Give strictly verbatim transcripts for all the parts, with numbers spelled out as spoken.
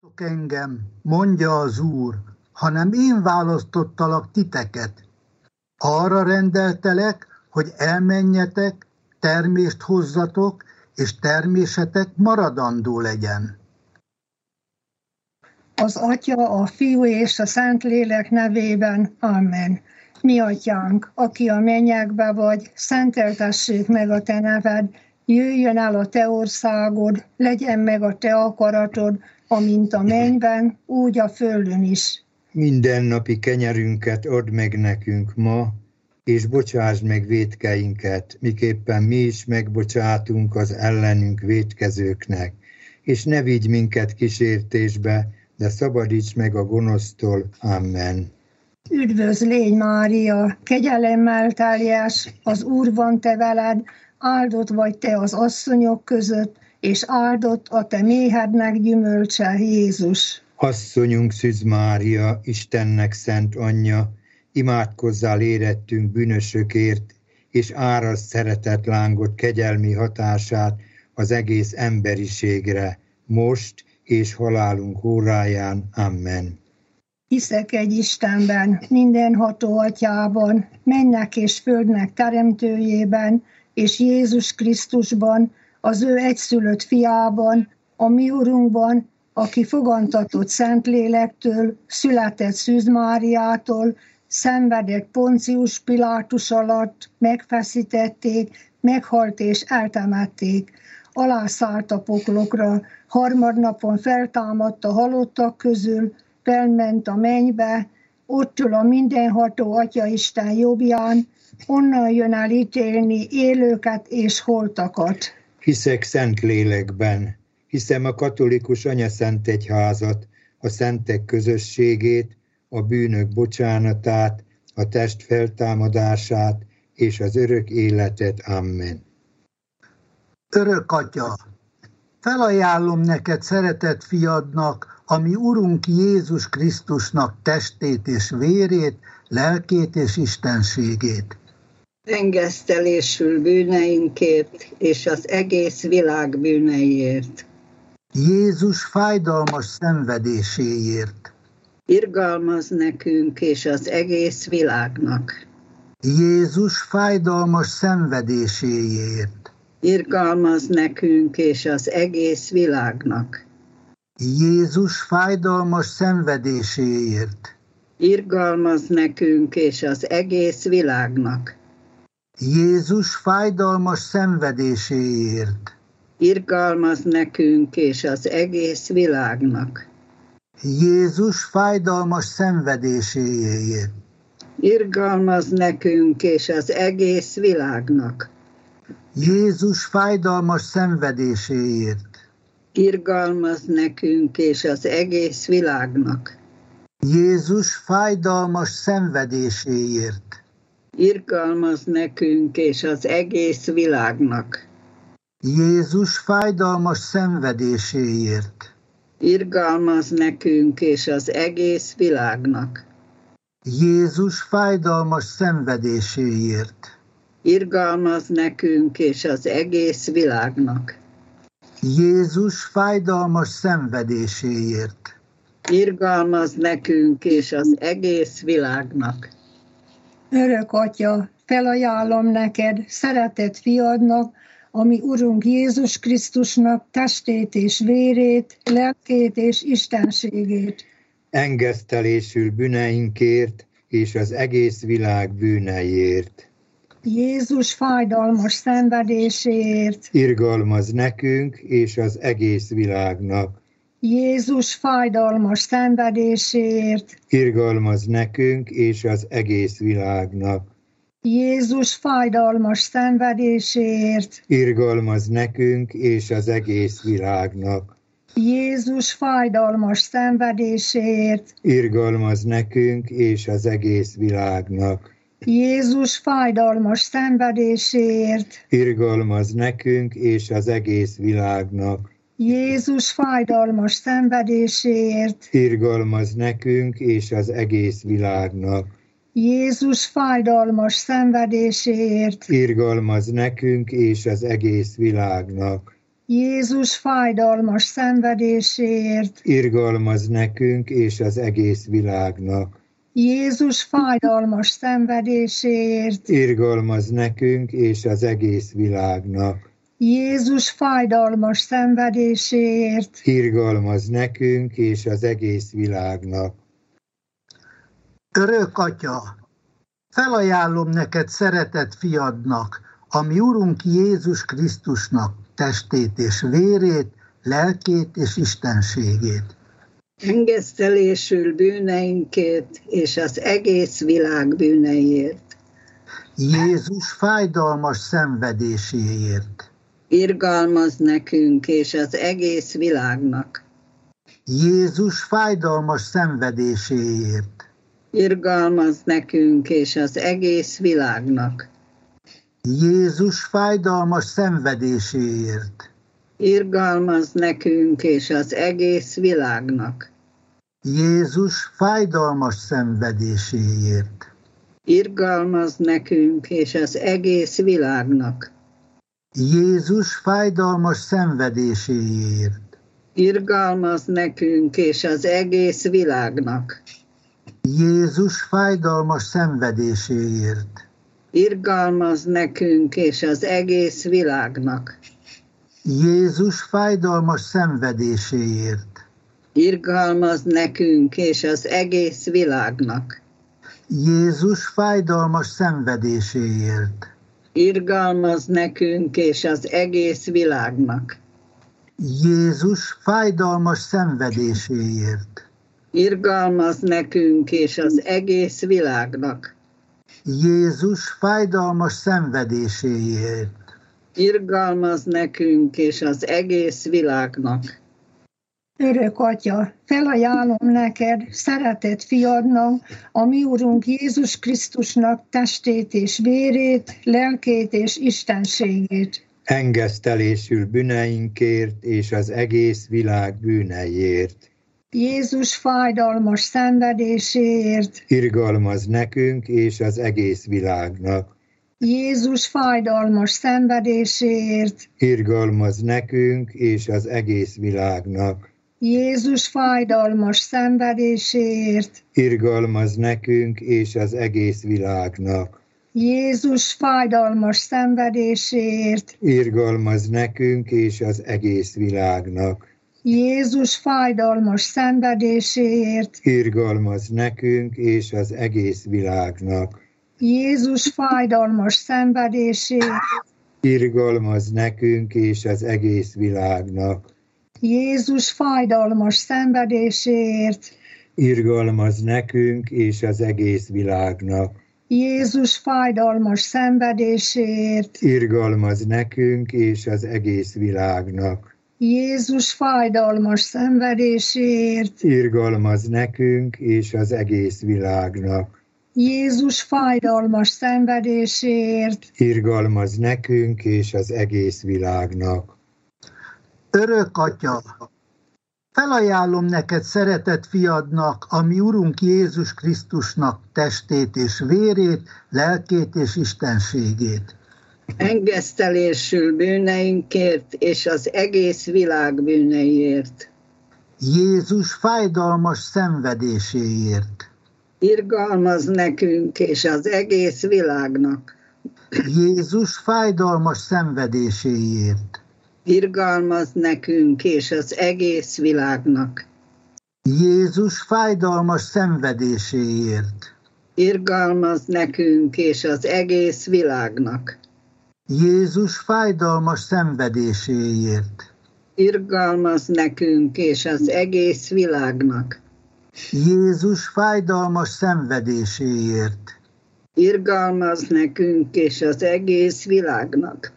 Engem, mondja az Úr, hanem én választottalak titeket. Arra rendeltelek, hogy elmenjetek, termést hozzatok, és termésetek maradandó legyen. Az Atya, a Fiú és a Szentlélek nevében. Amen. Mi Atyánk, aki a mennyekbe vagy, szenteltessék meg a te neved, jöjjön el a te országod, legyen meg a te akaratod, amint a mennyben, úgy a földön is. Mindennapi kenyerünket add meg nekünk ma, és bocsásd meg vétkeinket, miképpen mi is megbocsátunk az ellenünk vétkezőknek, és ne vigy minket kísértésbe, de szabadíts meg a gonosztól. Amen. Üdvözl légy, Mária, kegyelemmel teljes, az Úr van te veled, áldott vagy te az asszonyok között, és áldott a te méhednek gyümölcse, Jézus. Asszonyunk Szűz Mária, Istennek szent anyja, imádkozzál érettünk bűnösökért, és árasd szeretet lángot kegyelmi hatását az egész emberiségre, most és halálunk óráján. Amen. Hiszek egy Istenben, mindenható Atyában, mennek és földnek teremtőjében, és Jézus Krisztusban, az ő egyszülött fiában, a mi Urunkban, aki fogantatott Szentlélektől, született Szűz Máriától, szenvedett Poncius Pilátus alatt, megfeszítették, meghalt és eltemették. Alászállt a poklokra, harmadnapon feltámadt a halottak közül, felment a mennybe, ott ül a mindenható Atya Isten jobbján, onnan jön el ítélni élőket és holtakat. Hiszek szent lélekben, hiszem a katolikus anyaszent egyházat, a szentek közösségét, a bűnök bocsánatát, a test feltámadását és az örök életet. Amen. Örök Atya, felajánlom neked szeretett fiadnak, ami Urunk Jézus Krisztusnak testét és vérét, lelkét és istenségét. Engesztelésül bűneinkért és az egész világ bűneiért. Jézus fájdalmas szenvedéséért. Irgalmaz nekünk és az egész világnak. Jézus fájdalmas szenvedéséért. Irgalmaz nekünk és az egész világnak. Jézus fájdalmas szenvedéséért. Irgalmaz nekünk és az egész világnak. Jézus fájdalmas szenvedéséért. Irgalmaz nekünk és az egész világnak. Jézus fájdalmas szenvedéséért. Irgalmaz nekünk és az egész világnak. Jézus fájdalmas szenvedéséért. Irgalmaz nekünk és az egész világnak. Jézus fájdalmas szenvedéséért. Irgalmaz nekünk és az egész világnak. Jézus fájdalmas szenvedéséért. Irgalmaz nekünk és az egész világnak. Jézus fájdalmas szenvedéséért. Irgalmaz nekünk és az egész világnak. Jézus fájdalmas szenvedéséért. Irgalmaz nekünk és az egész világnak. Örök Atya, felajánlom neked, szeretett fiadnak, ami Urunk Jézus Krisztusnak testét és vérét, lelkét és istenségét. Engesztelésül bűneinkért és az egész világ bűneiért. Jézus fájdalmas szenvedéséért. Irgalmaz nekünk és az egész világnak. Jézus fájdalmas szenvedéséért. Irgalmaz nekünk és az egész világnak. Jézus fájdalmas szenvedéséért. Irgalmaz nekünk és az egész világnak. Jézus fájdalmas szenvedéséért. Irgalmaz nekünk és az egész világnak. Jézus fájdalmas szenvedéséért. Irgalmaz nekünk és az egész világnak. Jézus fájdalmas szenvedéséért. Irgalmaz nekünk és az egész világnak. Jézus fájdalmas szenvedéséért. Irgalmaz nekünk és az egész világnak. Jézus fájdalmas szenvedéséért, irgalmaz nekünk és az egész világnak. Jézus fájdalmas szenvedéséért, Irgalmaz nekünk és az egész világnak. Jézus fájdalmas szenvedéséért, Irgalmaz nekünk és az egész világnak. Örök Atya, felajánlom neked szeretett fiadnak, a mi Urunk Jézus Krisztusnak testét és vérét, lelkét és istenségét. Engesztelésül bűneinkért és az egész világ bűneiért. Jézus fájdalmas szenvedéséért. Irgalmaz nekünk és az egész világnak. Jézus fájdalmas szenvedéséért. Irgalmaz nekünk és az egész világnak. Jézus fájdalmas szenvedéséért. Irgalmaz nekünk és az egész világnak. Jézus fájdalmas szenvedéséért. Irgalmaz nekünk és az egész világnak. Jézus fájdalmas szenvedéséért. Irgalmaz nekünk és az egész világnak. Jézus fájdalmas szenvedéséért. Irgalmaz nekünk és az egész világnak. Jézus fájdalmas szenvedéséért. Irgalmaz nekünk és az egész világnak. Jézus fájdalmas szenvedéséért. Irgalmaz nekünk és az egész világnak. Jézus fájdalmas szenvedéséért. Irgalmaz nekünk és az egész világnak. Jézus fájdalmas szenvedéséért. Irgalmaz nekünk és az egész világnak. Örök Atya, felajánlom neked, szeretett fiadnak, a mi Urunk Jézus Krisztusnak testét és vérét, lelkét és istenségét. Engesztelésül bűneinkért és az egész világ bűneiért. Jézus fájdalmas szenvedéséért, Irgalmaz nekünk és az egész világnak. Jézus fájdalmas szenvedéséért, Irgalmaz nekünk és az egész világnak. Jézus fájdalmas szenvedéséért, Irgalmaz nekünk és az egész világnak. Jézus fájdalmas szenvedéséért, Irgalmaz nekünk és az egész világnak. Jézus fájdalmas szenvedéséért, Irgalmaz nekünk és az egész világnak. Jézus fájdalmas szenvedéséért, Irgalmaz nekünk és az egész világnak. Jézus fájdalmas szenvedéséért, Irgalmaz nekünk és az egész világnak. Jézus fájdalmas szenvedéséért, Irgalmaz nekünk és az egész világnak. Jézus fájdalmas szenvedéséért, Irgalmaz nekünk és az egész világnak. Jézus fájdalmas szenvedéséért, Irgalmaz nekünk és az egész világnak. Örök Atya, felajánlom neked szeretett fiadnak, a mi Urunk Jézus Krisztusnak testét és vérét, lelkét és istenségét. Engesztelésül bűneinkért és az egész világ bűneiért. Jézus fájdalmas szenvedéséért. Irgalmaz nekünk és az egész világnak. Jézus fájdalmas szenvedéséért. Irgalmaz nekünk és az egész világnak. Jézus fájdalmas szenvedéséért. Irgalmaz nekünk és az egész világnak. Jézus fájdalmas szenvedéséért. Irgalmaz nekünk és az egész világnak. Jézus fájdalmas szenvedéséért. Irgalmaz nekünk és az egész világnak.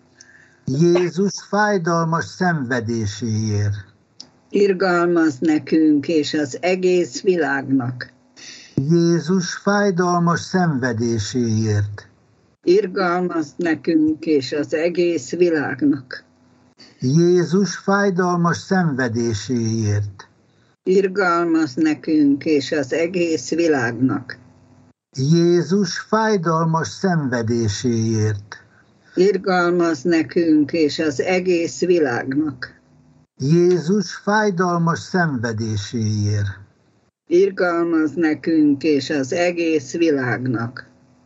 Jézus fájdalmas szenvedéséért. Irgalmaz nekünk és az egész világnak. Jézus fájdalmas szenvedéséért. Irgalmaz nekünk és az egész világnak. Jézus fájdalmas szenvedéséért. Irgalmaz nekünk és az egész világnak. Jézus fájdalmas szenvedéséért. Irgalmaz nekünk és az egész világnak. Jézus fájdalmas szenvedéséért. Irgalmaz nekünk és az egész világnak.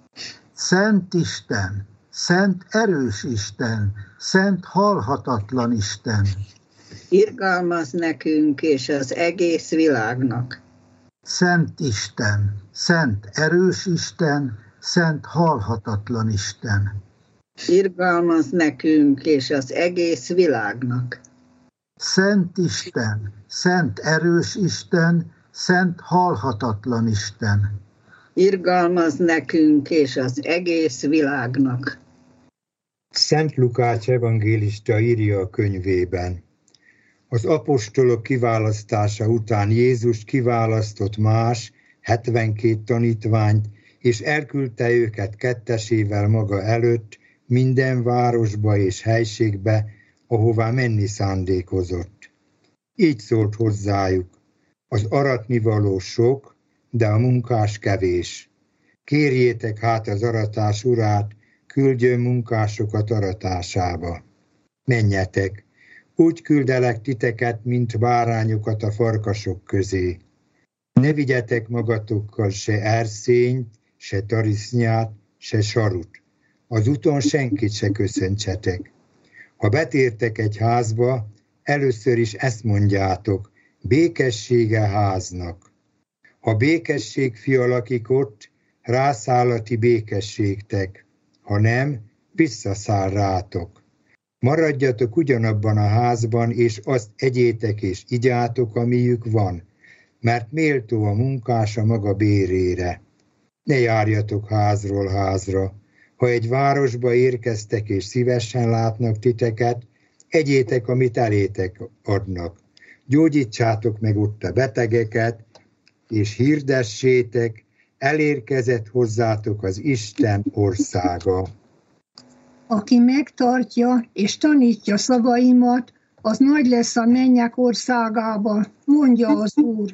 Szent Isten, szent erős Isten, szent halhatatlan Isten. Irgalmaz nekünk és az egész világnak. Szent Isten, szent erős Isten, szent halhatatlan Isten. Irgalmaz nekünk és az egész világnak. Szent Isten, szent erős Isten, szent halhatatlan Isten. Irgalmaz nekünk és az egész világnak. Szent Lukács evangélista írja a könyvében. Az apostolok kiválasztása után Jézus kiválasztott más, hetvenkét tanítványt, és elküldte őket kettesével maga előtt minden városba és helységbe, ahová menni szándékozott. Így szólt hozzájuk: az aratnivaló sok, de a munkás kevés. Kérjétek hát az aratás urát, küldjön munkásokat aratásába. Menjetek, úgy küldelek titeket, mint bárányokat a farkasok közé. Ne vigyetek magatokkal se erszényt, se tarisznyát, se sarut. Az úton senkit se köszöntsetek. Ha betértek egy házba, először is ezt mondjátok: békessége háznak. Ha békesség fia lakik ott, rászáll a ti békességtek, ha nem, visszaszáll rátok. Maradjatok ugyanabban a házban, és azt egyétek és igyátok, amiük van, mert méltó a munkás a maga bérére. Ne járjatok házról házra. Ha egy városba érkeztek és szívesen látnak titeket, egyétek, amit elétek adnak. Gyógyítsátok meg ott a betegeket, és hirdessétek, elérkezett hozzátok az Isten országa. Aki megtartja és tanítja szavaimat, az nagy lesz a mennyek országába, mondja az Úr.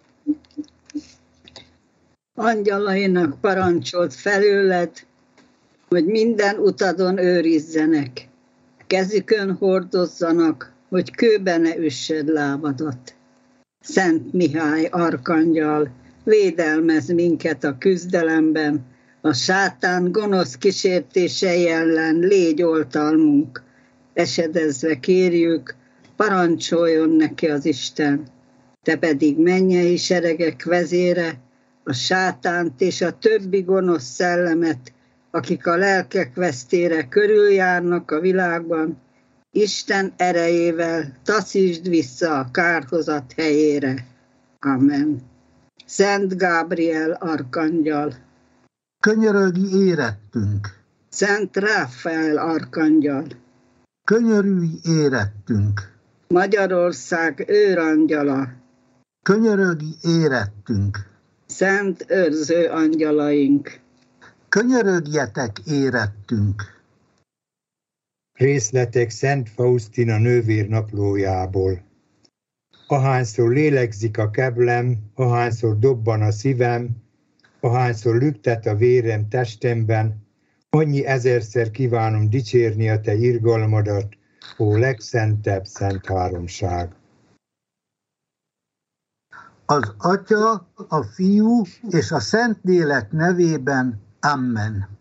Angyalainak parancsolt felőled, hogy minden utadon őrizzenek, kezükön hordozzanak, hogy kőbe ne üssed lábadat. Szent Mihály arkangyal, védelmez minket a küzdelemben, a sátán gonosz kísértései ellen légy oltalmunk. Esedezve kérjük, parancsoljon neki az Isten. Te pedig mennyei seregek vezére, a sátánt és a többi gonosz szellemet, akik a lelkek vesztére körüljárnak a világban, Isten erejével taszítsd vissza a kárhozat helyére. Amen. Szent Gábriel arkangyal, Könyörögj érettünk! Szent Ráfael arkangyal, Könyörülj érettünk! Magyarország őrangyala, Könyörögj érettünk! Szent őrző angyalaink, Könyörögjetek érettünk! Részletek Szent Faustina nővér naplójából. Ahányszor lélegzik a keblem, ahányszor dobban a szívem, ahányszor lüktet a vérem testemben, annyi ezerszer kívánom dicsérni a te irgalmadat, ó legszentebb szent háromság. Az Atya, a Fiú és a Szentlélek nevében. Amen.